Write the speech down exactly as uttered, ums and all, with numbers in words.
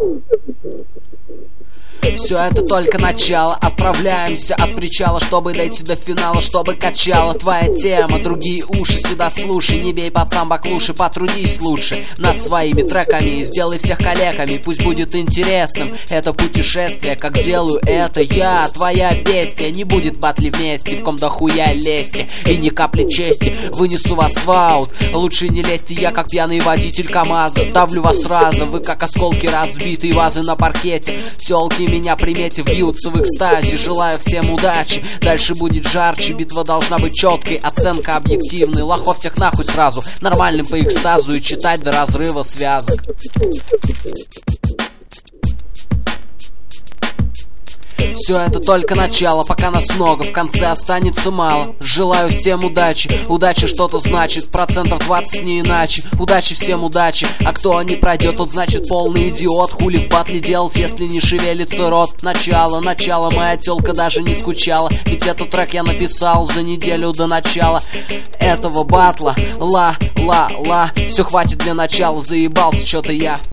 Все это только начало. Отправляемся от причала, чтобы дойти до финала, чтобы качала твоя тема. Другие уши сюда слушай, не бей пацан баклуши, потрудись лучше над своими треками и сделай всех коллегами. Пусть будет интересным это путешествие, как делаю это я. Твоя бестия не будет в батле вместе, в ком дохуя лести и ни капли чести. Вынесу вас в аут, лучше не лезьте, я как пьяный водитель КамАЗа. Давлю вас разом, вы как осколки разбитые вазы на паркете. Тёлки меня приметив, вьются в экстазе. Желаю всем удачи, дальше будет жарче. Битва должна быть четкой, оценка объективной. Лохов всех нахуй сразу, нормальным по экстазу и читать до разрыва связок. Все это только начало, пока нас много, в конце останется мало. Желаю всем удачи, удача что-то значит, процентов двадцать не иначе. Удачи всем удачи, а кто не пройдет, тот значит полный идиот. Хули в батле делать, если не шевелится рот? Начало, начало, моя тёлка даже не скучала, ведь этот трек я написал за неделю до начала этого батла. Ла, ла, ла, все хватит для начала, заебался что-то я.